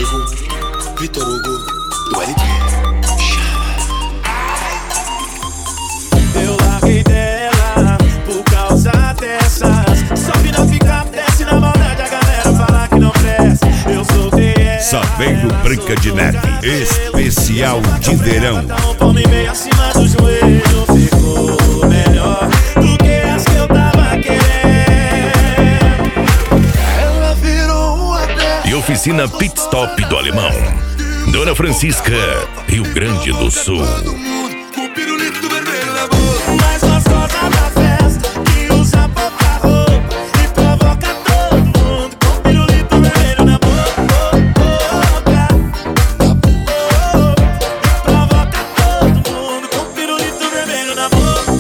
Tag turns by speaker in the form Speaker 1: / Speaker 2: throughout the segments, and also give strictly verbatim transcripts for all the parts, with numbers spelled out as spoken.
Speaker 1: vivo, Vitor Hugo, do L P.
Speaker 2: Eu larguei dela por causa dessas. Só que não fica, desce na maldade, a galera fala que não presta. Eu soltei ela.
Speaker 3: Sabendo Branca de Neve, especial de verão.
Speaker 2: Um palmo e meio acima do joelho, ficou melhor do que as que eu tava querendo.
Speaker 1: Ela virou uma dessas.
Speaker 3: E oficina Pit Stop do Alemão. Dona Francisca, Rio Grande do Sul.
Speaker 1: Com pirulito vermelho na boca.
Speaker 2: Mais gostosa da festa, que usa pouca roupa e provoca todo mundo com pirulito vermelho na boca. Na boca. E provoca todo mundo com pirulito vermelho na boca.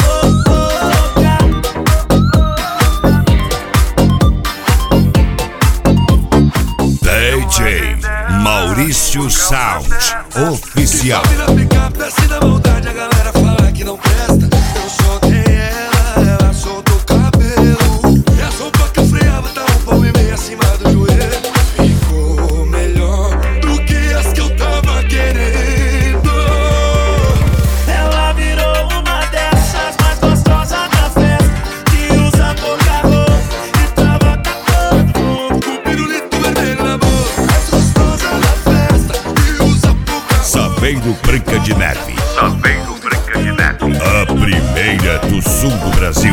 Speaker 3: D J Maurício Sound Oficial.
Speaker 1: Vira pica, desce na maldade, a galera fala que não presta. Eu soltei ela, ela soltou o cabelo. E a sopa que eu freava tá um palmo e meio acima do joelho. Ficou melhor do que as que eu tava querendo.
Speaker 2: Ela virou uma dessas mais gostosas da festa, que usa pouca roupa e provoca todo mundo.
Speaker 1: Com pirulito vermelho na boca. Mais gostosa da festa, que usa pouca roupa.
Speaker 3: Sabendo Branca de Neve. Sabendo Branca de Neve. A primeira do sul do Brasil.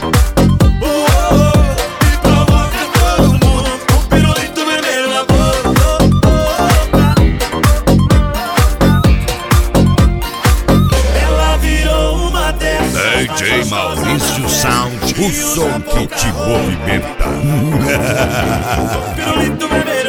Speaker 2: E provoca todo mundo com pirulito vermelho na boca. Ela virou uma dessas.
Speaker 3: D J Maurício Sound, o som que te movimenta.
Speaker 2: Pirulito vermelho.